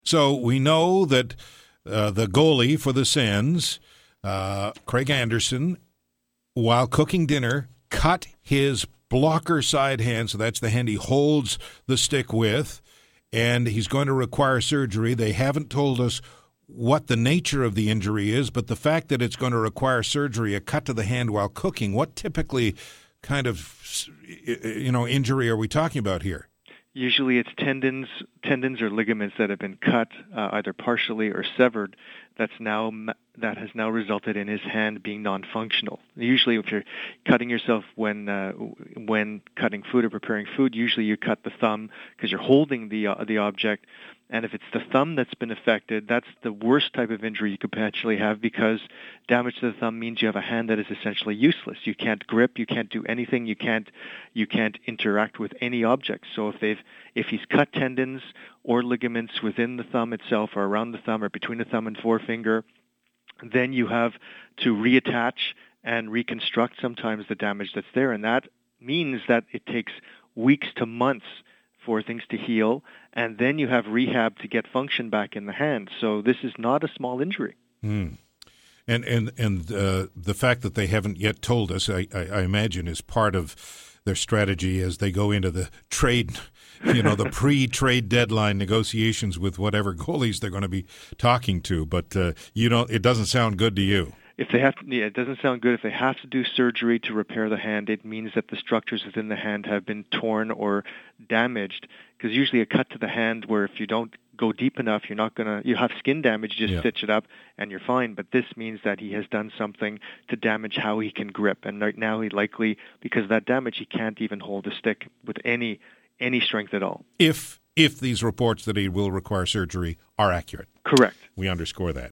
So we know that the goalie for the Sens, Craig Anderson, while cooking dinner, cut his blocker side hand, so that's the hand he holds the stick with, and he's going to require surgery. They haven't told us what the nature of the injury is, but the fact that it's going to require surgery, a cut to the hand while cooking, what typically kind of injury are we talking about here? Usually it's tendons or ligaments that have been cut, either partially or severed. That has now resulted in his hand being non-functional. Usually, if you're cutting yourself when cutting food or preparing food, usually you cut the thumb because you're holding the object. And if it's the thumb that's been affected, that's the worst type of injury you could potentially have, because damage to the thumb means you have a hand that is essentially useless. You can't grip, you can't do anything, you can't interact with any object. So if he's cut tendons or ligaments within the thumb itself or around the thumb or between the thumb and forefinger, then you have to reattach and reconstruct sometimes the damage that's there. And that means that it takes weeks to months for things to heal, and then you have rehab to get function back in the hand. So this is not a small injury. And the fact that they haven't yet told us, I imagine, is part of their strategy as they go into the trade, the pre-trade deadline negotiations with whatever goalies they're going to be talking to. But it doesn't sound good to you. It doesn't sound good. If they have to do surgery to repair the hand, it means that the structures within the hand have been torn or damaged. Because usually a cut to the hand, where if you don't go deep enough, you have skin damage, just stitch it up and you're fine. But this means that he has done something to damage how he can grip. And right now he likely, because of that damage, he can't even hold a stick with any strength at all. If these reports that he will require surgery are accurate. Correct. We underscore that.